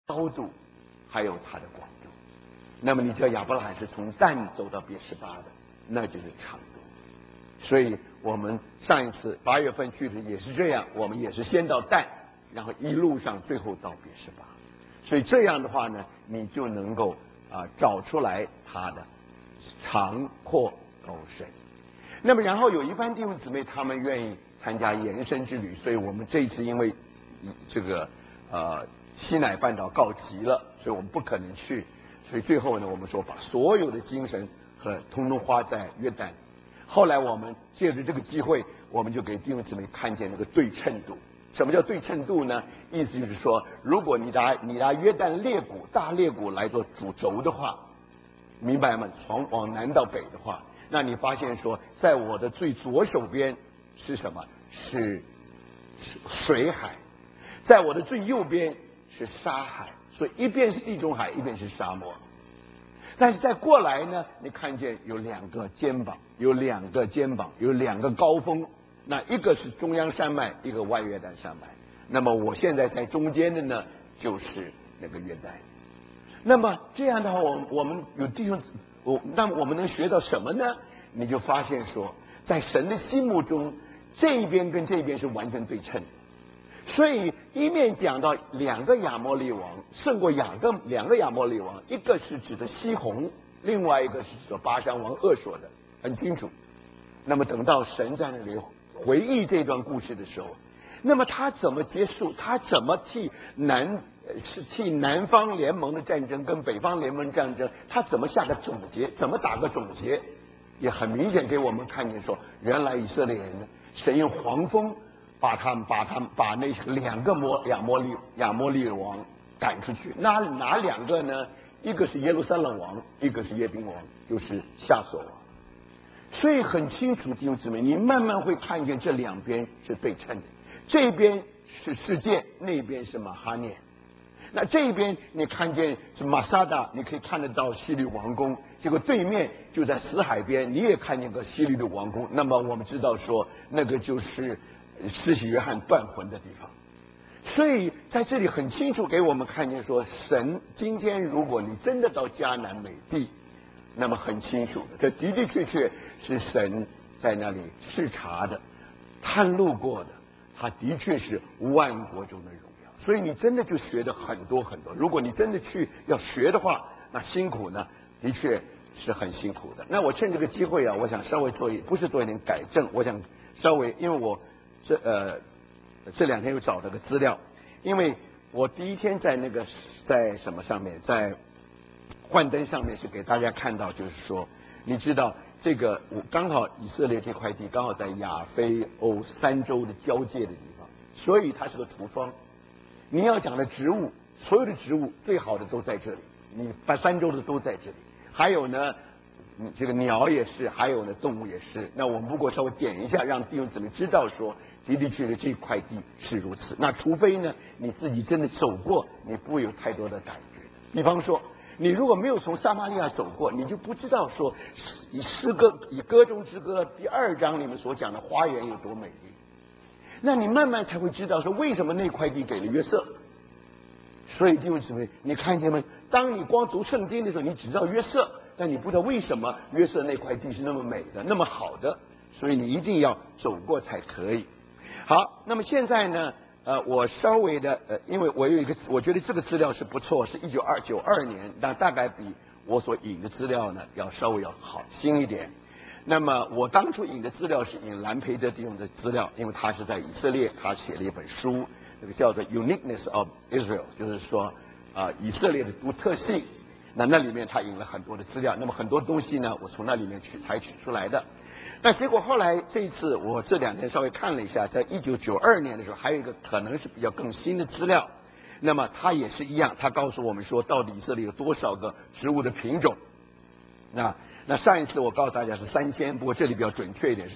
高度，还有它的广度。那么你知道亚伯拉罕是从但走到别是巴的，那就是长度。所以我们上一次8月份去的也是这样，我们也是先到但，然后一路上最后到别是巴。所以这样的话呢，你就能够找出来它的长阔高深。那么然后有一班弟兄姊妹他们愿意参加延伸之旅，所以我们这一次因为这个西乃半岛告急了，所以我们不可能去，所以最后呢，我们说把所有的精神和通通花在约旦。后来我们借着这个机会，我们就给弟兄姊妹看见那个对称度。什么叫对称度呢？意思就是说，如果你拿约旦裂谷大裂谷来做主轴的话，明白吗？往南到北的话，那你发现说，在我的最左手边是什么？是水海，在我的最右边是沙海，所以一边是地中海，一边是沙漠。但是再过来呢，你看见有两个肩膀，有两个高峰，那一个是中央山脉，一个外约旦山脉。那么我现在在中间的呢，就是那个约旦。那么这样的话，我们有弟兄，那么我们能学到什么呢？你就发现说，在神的心目中，这一边跟这一边是完全对称的。所以一面讲到两个亚摩利王胜过两个亚摩利王，一个是指的西宏，另外一个是指的巴珊王恶所的，很清楚。那么等到神在那里回忆这段故事的时候，那么他怎么结束？他怎么替南方联盟的战争跟北方联盟战争，他怎么下个总结？怎么打个总结？也很明显给我们看见说，原来以色列人神用黄蜂把那两个亚摩利王赶出去。哪两个呢？一个是耶路撒冷王，一个是耶宾王，就是夏所王。所以很清楚，弟兄姊妹，你慢慢会看见这两边是对称的，这边是世界，那边是马哈念。那这一边你看见是马萨达，你可以看得到希律王宫，结果对面就在死海边，你也看见个希律的王宫。那么我们知道说，那个就是施洗约翰断魂的地方。所以在这里很清楚给我们看见说，神今天如果你真的到迦南美地，那么很清楚的，这的的确确是神在那里视察的、探路过的，他的确是万国中的荣耀。所以你真的就学的很多很多。如果你真的去要学的话，那辛苦呢，的确是很辛苦的。那我趁这个机会我想稍微不是做一点改正，我想稍微，因为我这两天又找了个资料，因为我第一天在什么上面，在幻灯上面是给大家看到，就是说，你知道这个我刚好以色列这块地刚好在亚非欧三洲的交界的地方，所以它是个橱窗。你要讲的植物，所有的植物最好的都在这里，你把三洲的都在这里。还有呢，这个鸟也是，还有呢动物也是。那我们不过稍微点一下，让弟兄姊妹知道说，的的确确这块地是如此。那除非呢你自己真的走过，你不会有太多的感觉。比方说，你如果没有从撒玛利亚走过，你就不知道说以歌中之歌第2章里面所讲的花园有多美丽。那你慢慢才会知道说，为什么那块地给了约瑟。所以弟兄姊妹，你看见没？当你光读圣经的时候，你只知道约瑟，但你不知道为什么约瑟那块地是那么美的，那么好的。所以你一定要走过才可以。好，那么现在呢，我稍微的因为我有一个，我觉得这个资料是不错，是1992年，但大概比我所引的资料呢要稍微要好新一点。那么我当初引的资料是引兰培德弟兄的资料，因为他是在以色列，他写了一本书，这个叫做 Uniqueness of Israel， 就是说以色列的独特性。那里面他引了很多的资料，那么很多东西呢，我从那里面采取出来的。那结果后来这一次我这2天稍微看了一下，在1992年的时候，还有一个可能是比较更新的资料。那么它也是一样，它告诉我们说，到底以色列有多少个植物的品种。那上一次我告诉大家是3000，不过这里比较准确一点是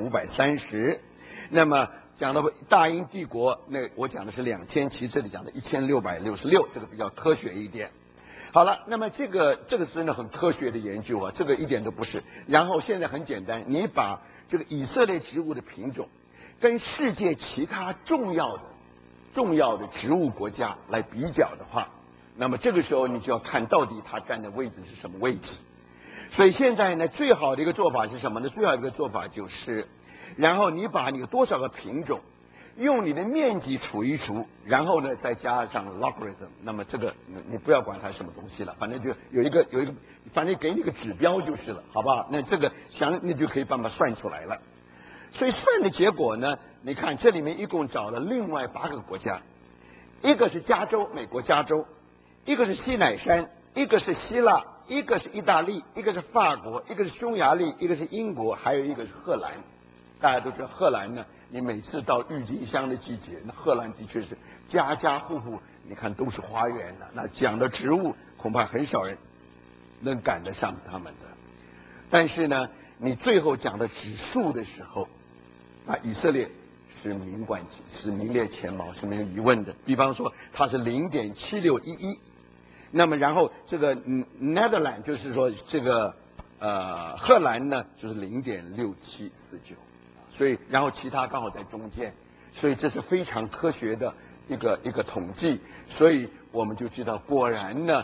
2530。那么讲到大英帝国，那我讲的是2000，其实这里讲的1666，这个比较科学一点。好了，那么这个是真的很科学的研究啊，这个一点都不是。然后现在很简单，你把这个以色列植物的品种跟世界其他重要的植物国家来比较的话， 那么这个时候你就要看到底他站的位置是什么位置。所以现在呢，最好的一个做法是什么呢？最好的一个做法就是，然后你把你有多少个品种，用你的面积除一除，然后呢再加上 logarithm。那么这个你不要管它什么东西了，反正就有一个，反正给你个指标就是了，好不好？那这个那就可以办法算出来了。所以算的结果呢，你看这里面一共找了另外8个国家，一个是加州，美国加州，一个是西乃山，一个是希腊，一个是意大利，一个是法国，一个是匈牙利，一个是英国，还有一个是荷兰。大家都知道荷兰呢，你每次到郁金香的季节，那荷兰的确是家家户户你看都是花园的，那讲的植物恐怕很少人能赶得上他们的。但是呢，你最后讲的指数的时候，以色列是名列前茅，是没有疑问的。比方说它是0.7611，那么然后这个Netherlands 就是说这个荷兰呢就是0.6749，所以然后其他刚好在中间，所以这是非常科学的一个统计，所以我们就知道果然呢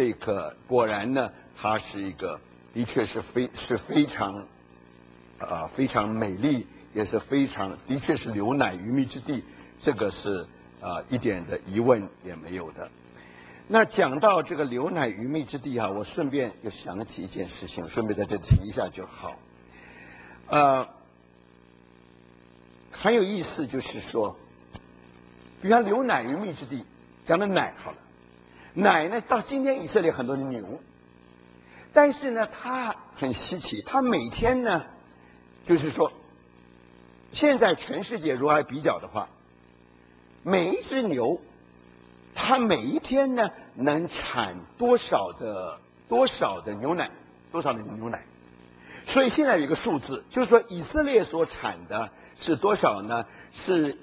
它是一个的确是非常非常美丽，也是的确是流奶鱼蜜之地，这个是一点的疑问也没有的。那讲到这个流奶鱼蜜之地我顺便又想起一件事情，顺便在这提一下就好。很有意思，就是说，比方流奶鱼蜜之地，讲的奶好了，奶呢到今天以色列很多的牛，但是呢它很稀奇，它每天呢就是说，现在全世界如果来比较的话，每一只牛它每一天呢能产多少的牛奶，所以现在有一个数字，就是说以色列所产的是多少呢？是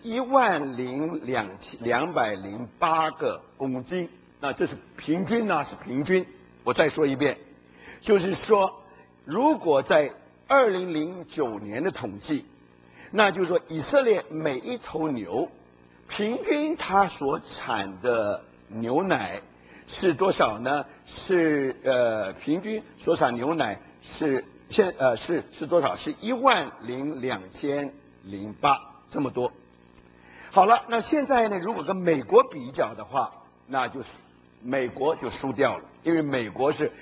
10208个公斤。那这是平均呢，是平均。我再说一遍，就是说，如果在2009年的统计，那就是说以色列每一头牛平均它所产的牛奶是多少呢？是平均所产牛奶是多少？是12028这么多。好了，那现在呢，如果跟美国比较的话，那就是美国就输掉了，因为美国是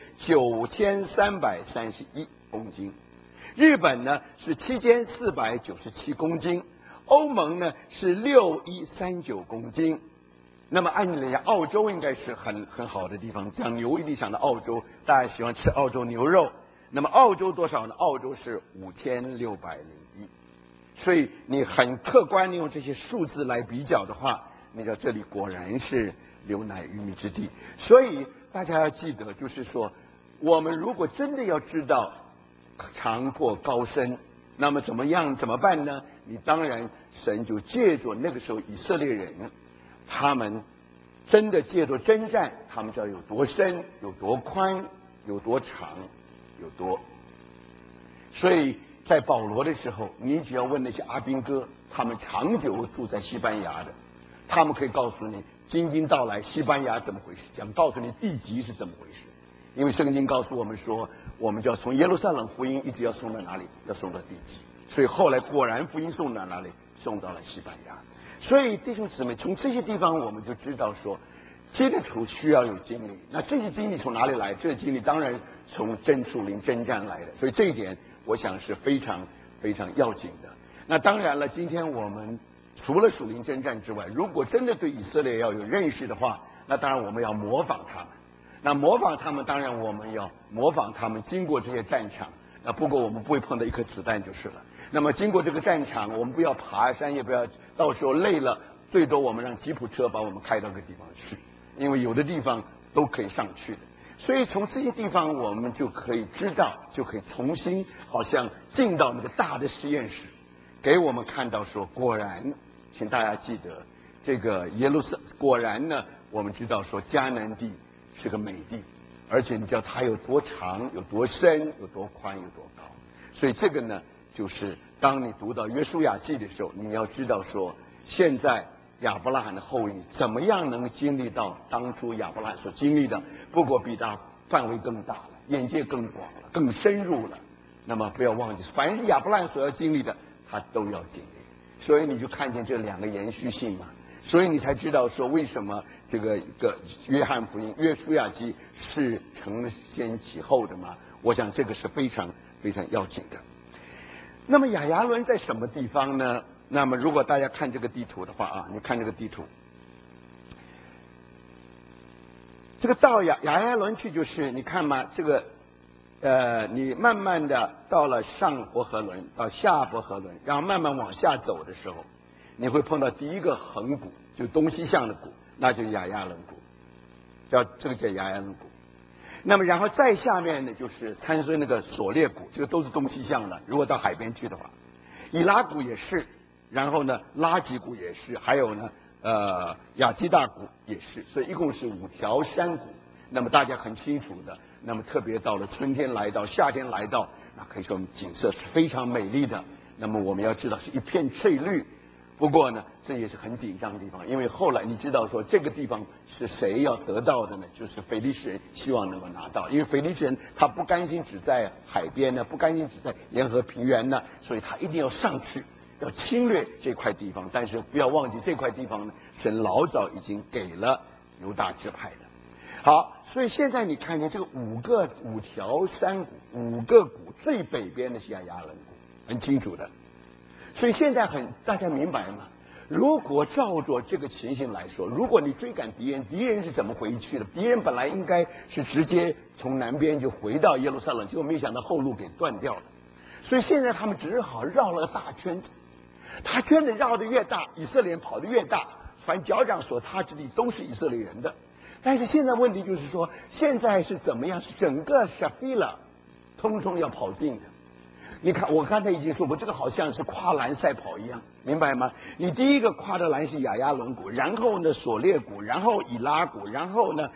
9331公斤，日本呢是7497公斤，欧盟呢是6139公斤。那么按理来讲，澳洲应该是很好的地方。讲牛一定想到澳洲，大家喜欢吃澳洲牛肉。那么澳洲多少呢？澳洲是5601。所以你很客观的用这些数字来比较的话，你看这里果然是流奶鱼蜜之地。所以大家要记得，就是说，我们如果真的要知道长阔高深，那么怎么办呢？你当然神就借着那个时候以色列人，他们真的借着征战，他们知道有多深、有多宽、有多长、有多。所以在保罗的时候，你只要问那些阿兵哥，他们长久住在西班牙的，他们可以告诉你今天到来西班牙怎么回事，讲告诉你地级是怎么回事。因为圣经告诉我们说，我们就要从耶路撒冷福音一直要送到哪里？要送到地级。所以后来果然福音送到哪里？送到了西班牙。所以弟兄姊妹，从这些地方我们就知道说，基督徒需要有经历。那这些经历从哪里来？这些经历当然从属灵征战来的。所以这一点我想是非常非常要紧的。那当然了，今天我们除了属灵征战之外，如果真的对以色列要有认识的话，那当然我们要模仿他们。那模仿他们，当然我们要模仿他们经过这些战场。那不过我们不会碰到一颗子弹就是了。那么经过这个战场，我们不要爬山，也不要到时候累了，最多我们让吉普车把我们开到个地方去，因为有的地方都可以上去的。所以从这些地方我们就可以知道，就可以重新好像进到那个大的实验室，给我们看到说，果然，请大家记得这个耶路撒冷，果然呢，我们知道说迦南地是个美地，而且你知道它有多长、有多深、有多宽、有多高。所以这个呢，就是当你读到约书亚记的时候，你要知道说，现在亚伯拉罕的后裔怎么样能经历到当初亚伯拉罕所经历的，不过比他范围更大了，眼界更广了，更深入了。那么不要忘记，凡是亚伯拉罕所要经历的，他都要经历。所以你就看见这两个延续性嘛。所以你才知道说为什么这个约翰福音、约书亚记是承先启后的嘛？我想这个是非常非常要紧的。那么亚亚伦在什么地方呢？那么如果大家看这个地图的话啊，你看这个地图，这个到亚亚伦去就是你看嘛，这个你慢慢的到了上伯和伦到下伯和伦，然后慢慢往下走的时候，你会碰到第一个横谷，就东西向的谷，那就是亚亚伦谷，这个叫亚亚伦谷。那么然后再下面呢就是参孙那个索列谷，这个都是东西向的。如果到海边去的话，以拉谷也是，然后呢拉吉谷也是，还有呢亚基大谷也是，所以一共是5条山谷。那么大家很清楚的，那么特别到了春天来到，夏天来到，那可以说景色是非常美丽的。那么我们要知道是一片翠绿。不过呢，这也是很紧张的地方，因为后来你知道说这个地方是谁要得到的呢？就是腓力士人希望能够拿到，因为腓力士人他不甘心只在海边呢，不甘心只在沿河平原呢，所以他一定要上去，要侵略这块地方。但是不要忘记这块地方呢，神老早已经给了犹大支派的。好，所以现在你看见这个5条山谷，5个谷，最北边的是亚亚伦谷，很清楚的。所以现在大家明白吗？如果照着这个情形来说，如果你追赶敌人，敌人是怎么回去的？敌人本来应该是直接从南边就回到耶路撒冷，结果没想到后路给断掉了。所以现在他们只好绕了个大圈子，他圈子绕得越大，以色列人跑得越大，凡脚掌所踏之地都是以色列人的。但是现在问题就是说，现在是怎么样？是整个沙菲拉通通要跑尽的。你看，我刚才已经说过，这个好像是跨栏赛跑一样，明白吗？你第一个跨的栏是亚亚伦谷，然后呢索列谷，然后以拉谷，然后呢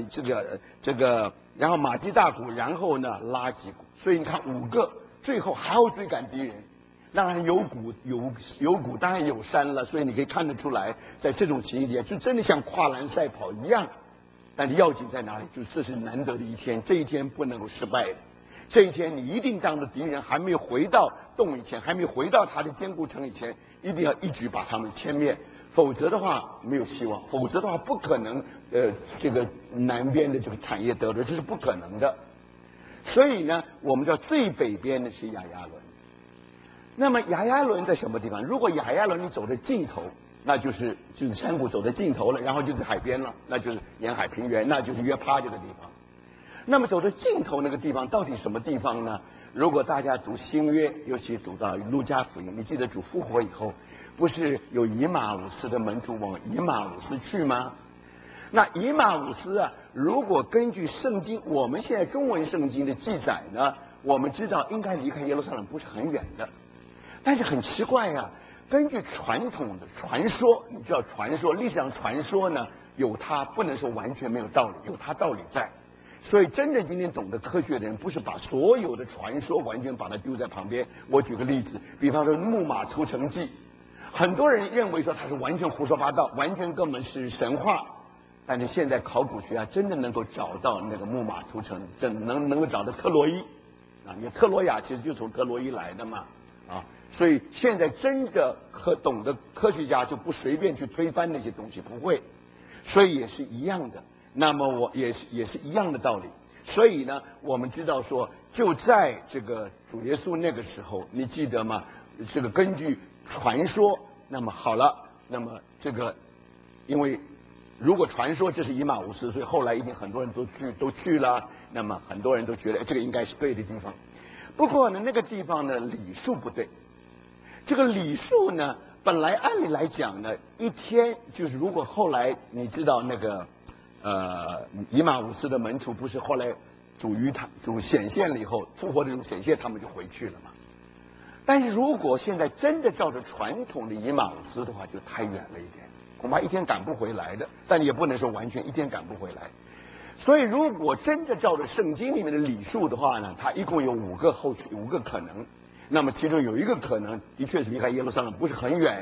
然后马基大谷，然后呢拉吉谷。所以你看5个，最后还要追赶敌人。当然有谷，当然有山了。所以你可以看得出来，在这种情形下，就真的像跨栏赛跑一样。但是要紧在哪里？就是这是难得的一天，这一天不能够失败的。这一天你一定当着敌人还没有回到洞以前，还没有回到他的坚固城以前，一定要一举把他们歼灭，否则的话没有希望，否则的话不可能这个南边的这个产业得着，这是不可能的。所以呢，我们知道最北边的是亚亚伦。那么亚亚伦在什么地方？如果亚亚伦你走的尽头，那就是山谷走的尽头了，然后就是海边了，那就是沿海平原，那就是约帕这个地方。那么走到尽头那个地方到底什么地方呢？如果大家读新约，尤其读到路加福音，你记得主复活以后，不是有以马忤斯的门徒往以马忤斯去吗？那以马忤斯啊，如果根据圣经，我们现在中文圣经的记载呢，我们知道应该离开耶路撒冷不是很远的。但是很奇怪啊，根据传统的传说，你知道传说历史上传说呢，有它不能说完全没有道理，有它道理在。所以真正今天懂得科学的人，不是把所有的传说完全把它丢在旁边。我举个例子，比方说木马屠城记，很多人认为说它是完全胡说八道，完全根本是神话。但是现在考古学真的能够找到那个木马屠城，能够找到特洛伊啊，因为特洛亚其实就从特洛伊来的嘛啊，所以现在真的懂得科学家就不随便去推翻那些东西，不会，所以也是一样的。那么我也是一样的道理。所以呢，我们知道说，就在这个主耶稣那个时候，你记得吗？这个根据传说，那么好了，那么这个因为如果传说这是以马忤斯，所以后来一定很多人都去了，那么很多人都觉得这个应该是对的地方。不过呢，那个地方呢礼数不对。这个礼数呢，本来按理来讲呢，一天就是如果后来你知道那个以马忤斯的门徒不是后来主显现了以后，复活的这种显现，他们就回去了嘛。但是如果现在真的照着传统的以马忤斯的话，就太远了一点，恐怕一天赶不回来的。但也不能说完全一天赶不回来。所以如果真的照着圣经里面的礼数的话呢，它一共有5个可能。那么其中有一个可能的确是离开耶路撒冷不是很远，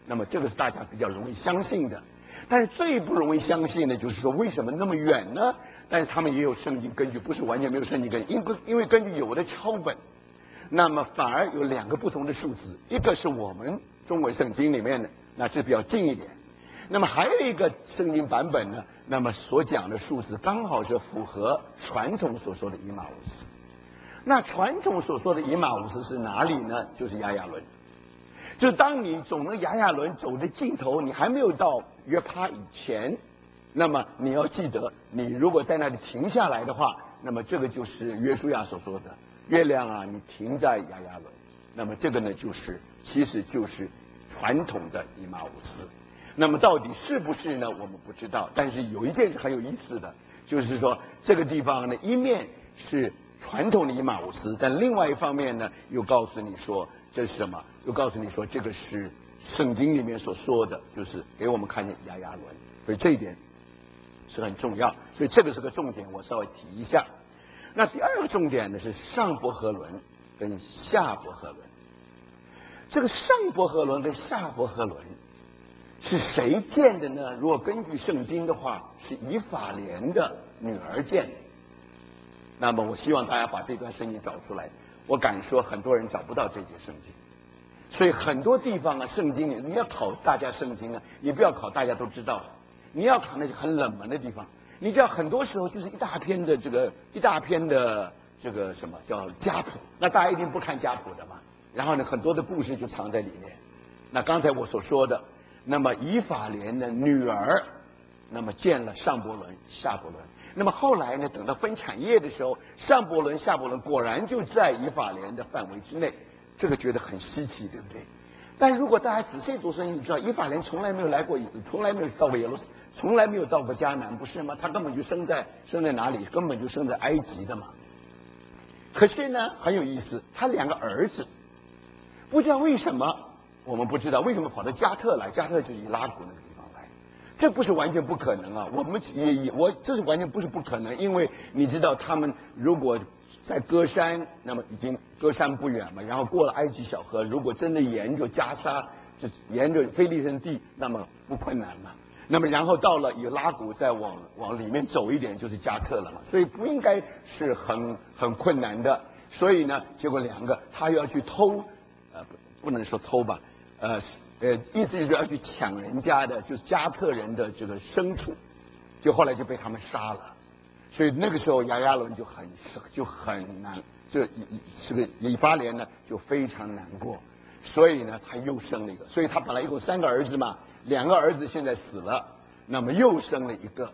那么这个是大家比较容易相信的。但是最不容易相信的就是说，为什么那么远呢？但是他们也有圣经根据，不是完全没有圣经根据，因为根据有的抄本，那么反而有2个不同的数字，一个是我们中文圣经里面的，那是比较近一点。那么还有一个圣经版本呢，那么所讲的数字刚好是符合传统所说的以马忤斯。那传统所说的以马忤斯是哪里呢？就是亚亚伦。就当你走那亚亚伦走的尽头，你还没有到约帕以前，那么你要记得，你如果在那里停下来的话，那么这个就是约书亚所说的月亮啊，你停在亚亚伦。那么这个呢，其实就是传统的以马忤斯。那么到底是不是呢？我们不知道。但是有一件是很有意思的，就是说这个地方呢，一面是传统的以马忤斯，但另外一方面呢，又告诉你说这是什么？又告诉你说这个是圣经里面所说的，就是给我们看见亚亚伦。所以这一点是很重要，所以这个是个重点，我稍微提一下。那第2个重点呢是上伯和伦跟下伯和伦。这个上伯和伦跟下伯和伦是谁建的呢？如果根据圣经的话，是以法莲的女儿建的。那么我希望大家把这段圣经找出来。我敢说很多人找不到这节圣经，所以很多地方啊，圣经你要考大家圣经啊，你不要考大家都知道的，你要考那些很冷门的地方。你知道很多时候就是一大篇的这个什么叫家谱，那大家一定不看家谱的嘛。然后呢，很多的故事就藏在里面。那刚才我所说的，那么以法莲的女儿，那么建了上伯伦、下伯伦。那么后来呢，等到分产业的时候，上伯伦、下伯伦果然就在以法莲的范围之内，这个觉得很稀奇，对不对？但如果大家仔细读圣经，你知道以法莲从来没有来过，从来没有到过耶路撒冷，从来没有到过迦南，不是吗？他根本就生在哪里？根本就生在埃及的嘛。可是呢，很有意思，他2个儿子，不知道为什么，我们不知道为什么跑到加特来，加特就是以拉谷那个地方来，这不是完全不可能啊。这是完全不是不可能，因为你知道他们如果在歌山，那么已经歌山不远嘛，然后过了埃及小河，如果真的沿着加沙，就沿着非利士地，那么不困难嘛。那么然后到了以拉谷再往里面走一点就是加特了嘛，所以不应该是很困难的。所以呢，结果2个他又要去偷，不能说偷吧，意思就是要去抢人家的，就是加特人的这个牲畜，就后来就被他们杀了。所以那个时候亚亚伦就很难，这个以法莲呢就非常难过，所以呢他又生了一个，所以他本来一共3个儿子嘛，2个儿子现在死了，那么又生了一个，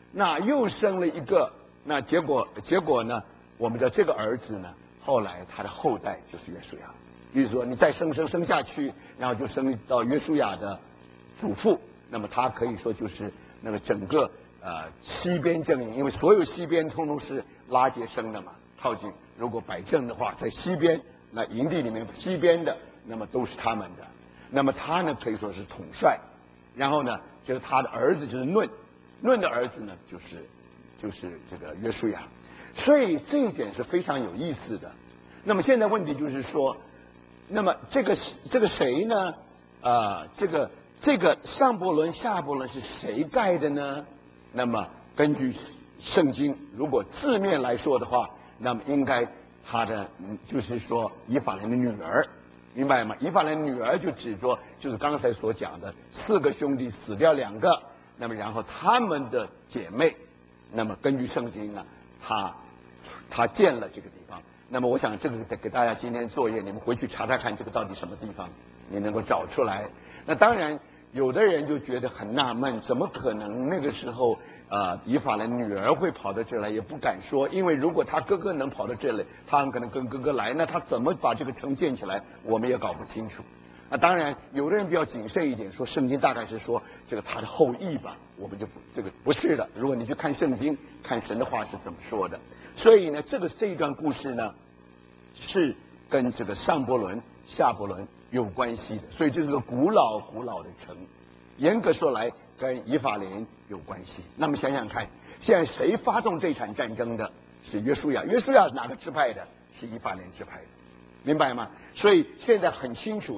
那结果呢，我们的这个儿子呢，后来他的后代就是约书亚。比如说你再生下去，然后就生到约书亚的祖父，那么他可以说就是那个整个西边阵营，因为所有西边通通是拉结生的嘛，靠近如果摆阵的话，在西边那营地里面西边的，那么都是他们的。那么他呢可以说是统帅，然后呢就是他的儿子就是嫩的儿子呢就是这个约书亚，所以这一点是非常有意思的。那么现在问题就是说，那么这个谁呢？这个上伯伦下伯伦是谁盖的呢？那么根据圣经，如果字面来说的话，那么应该他的就是说以法莲的女儿，明白吗？以法莲女儿就指着就是刚才所讲的4个兄弟死掉2个，那么然后他们的姐妹，那么根据圣经呢，他建了这个地方。那么我想这个给大家今天作业，你们回去查查看这个到底什么地方，你能够找出来。那当然有的人就觉得很纳闷，怎么可能那个时候以法莲女儿会跑到这来，也不敢说，因为如果他哥哥能跑到这里，他很可能跟哥哥来，那他怎么把这个城建起来，我们也搞不清楚。当然有的人比较谨慎一点，说圣经大概是说这个他的后裔吧，我们就这个不是的。如果你去看圣经，看神的话是怎么说的，所以呢，这一段故事呢是跟这个上伯伦下伯伦有关系的，所以这是个古老的城，严格说来跟以法莲有关系。那么想想看，现在谁发动这场战争的？是约书亚。约书亚是哪个支派的？是以法莲支派的，明白吗？所以现在很清楚的，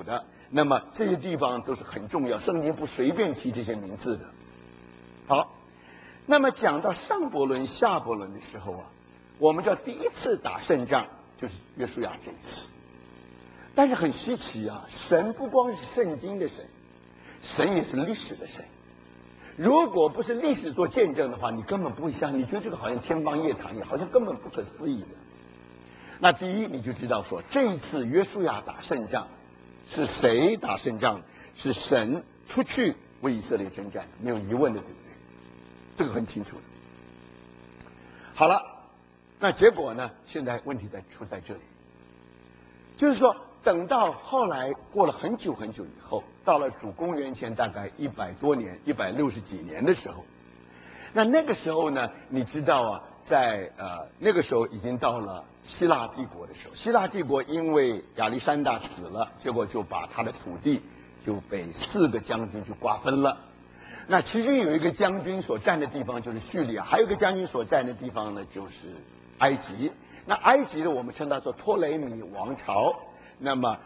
那么这些地方都是很重要，圣经不随便提这些名字的。好，那么讲到上伯伦下伯伦的时候啊，我们知道第一次打胜仗就是约书亚这一次。但是很稀奇啊，神不光是圣经的神，神也是历史的神。如果不是历史做见证的话，你根本不会相信，你觉得这个好像天方夜谭一样，好像根本不可思议的。那第一，你就知道说，这一次约书亚打胜仗是谁打胜仗？是神出去为以色列征战，没有疑问的，对不对？这个很清楚的。好了，那结果呢？现在问题出在这里，就是说，等到后来过了很久很久以后，到了主公元前大概100多年、160几年的时候，那个时候呢，你知道啊，在那个时候已经到了希腊帝国的时候，希腊帝国因为亚历山大死了，结果就把他的土地就被4个将军去瓜分了。那其中有一个将军所占的地方就是叙利亚，还有一个将军所占的地方呢就是埃及。那埃及呢，我们称它做托雷米王朝。那么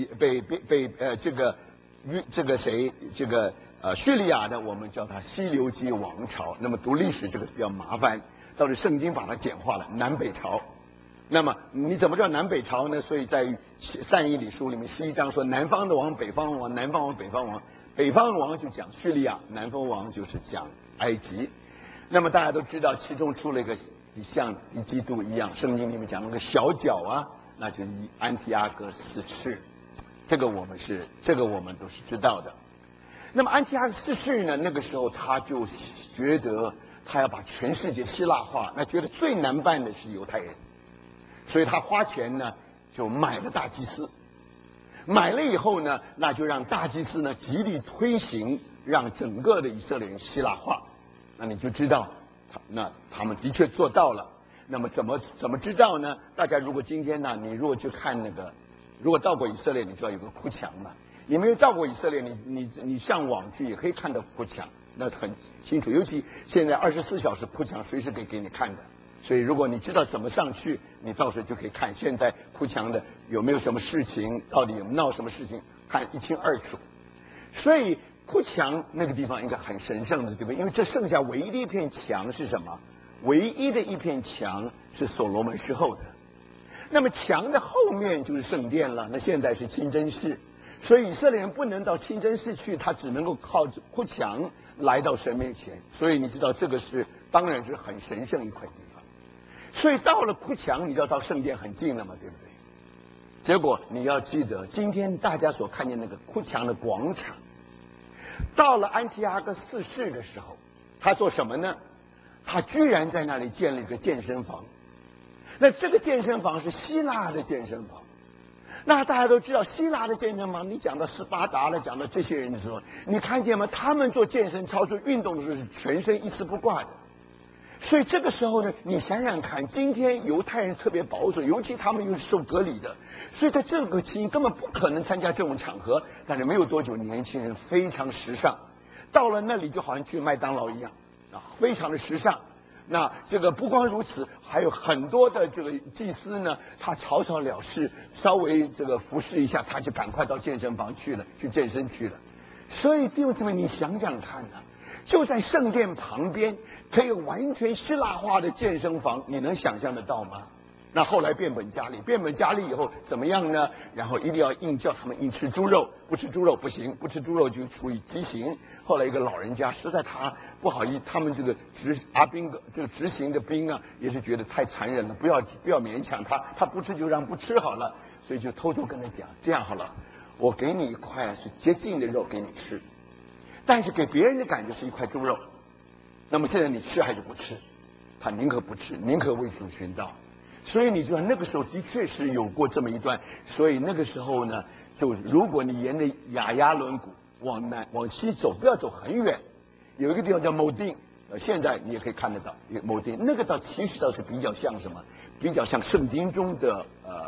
叙利亚呢，我们叫它西流基王朝。那么读历史这个比较麻烦，到底圣经把它简化了南北朝。那么你怎么叫南北朝呢？所以在但以理书里面11章说南方的王、北方王、南方王、北方王。北方王就讲叙利亚，南方王就是讲埃及。那么大家都知道，其中出了一个像基督一样，圣经里面讲那个小角啊，那就是安提阿哥四世。这个我们都是知道的。那么安提阿哥四世呢，那个时候他就觉得他要把全世界希腊化，那觉得最难办的是犹太人，所以他花钱呢就买了大祭司。买了以后呢，那就让大祭司呢极力推行，让整个的以色列人希腊化。那你就知道，他们的确做到了。那么怎么知道呢？大家如果今天呢，你如果去看如果到过以色列，你知道有个哭墙嘛？你没有到过以色列，你上网去也可以看到哭墙，那很清楚。尤其现在24小时哭墙随时可以给你看的。所以如果你知道怎么上去，你到时候就可以看现在哭墙的有没有什么事情，到底有闹什么事情，看一清二楚。所以哭墙那个地方应该很神圣的，对不对？因为这剩下唯一的一片墙是什么？唯一的一片墙是所罗门事后的。那么墙的后面就是圣殿了，那现在是清真寺。所以以色列人不能到清真寺去，他只能够靠着哭墙来到神面前。所以你知道这个当然是很神圣一块地方。所以到了哭墙，你就要到圣殿很近了嘛，对不对？结果你要记得，今天大家所看见那个哭墙的广场，到了安提阿哥四世的时候，他做什么呢？他居然在那里建了一个健身房。那这个健身房是希腊的健身房。那大家都知道，希腊的健身房，你讲到斯巴达了，讲到这些人的时候，你看见吗？他们做健身操、做运动的时候是全身一丝不挂的。所以这个时候呢，你想想看，今天犹太人特别保守，尤其他们又是受隔离的，所以在这个期间根本不可能参加这种场合。但是没有多久，年轻人非常时尚，到了那里就好像去麦当劳一样啊，非常的时尚。那这个不光如此，还有很多的这个祭司呢，他草草了事，稍微这个服侍一下，他就赶快到健身房去了，去健身去了。所以弟兄姊妹，你想想看啊，就在圣殿旁边，可以完全希腊化的健身房，你能想象得到吗？那后来变本加厉以后怎么样呢？然后一定要叫他们硬吃猪肉，不吃猪肉不行，不吃猪肉就处以极刑。后来一个老人家实在他不好意思，他们这个执行的兵啊，也是觉得太残忍了，不要勉强他不吃就让不吃好了，所以就偷偷跟他讲，这样好了，我给你一块是洁净的肉给你吃，但是给别人的感觉是一块猪肉。那么现在你吃还是不吃？他宁可不吃，宁可为主寻道。所以你知道那个时候的确是有过这么一段，所以那个时候呢，就如果你沿着亚亚伦谷往西走，不要走很远，有一个地方叫某定，现在你也可以看得到某定，那个其实倒是比较像什么？比较像圣经中的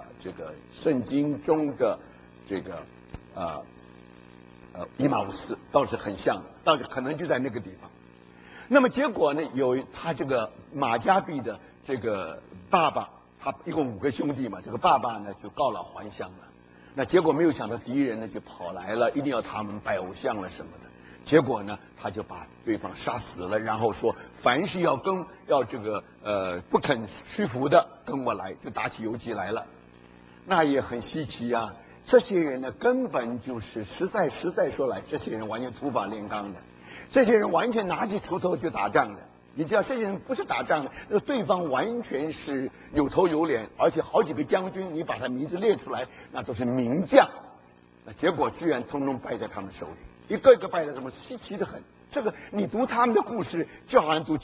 以马忤斯，倒是很像，倒是可能就在那个地方。那么结果呢，有他这个马加比的这个爸爸，他一共5个兄弟嘛，这个爸爸呢就告老还乡了。 那结果没有想到敌人呢就跑来了，一定要他们拜偶像了什么的。结果呢，他就把对方杀死了，然后说凡是要不肯屈服的，跟我来，就打起游击来了。那也很稀奇啊，这些人呢根本就是实在说来，这些人完全土法炼钢的，这些人完全拿起锄头就打仗的。你知道这些人不是打仗的，对方完全是有头有脸，而且好几个将军，你把他名字列出来，那都是名将。那结果居然通通败在他们手里，一个一个败在什么稀奇的很。这个你读他们的故事，就好像读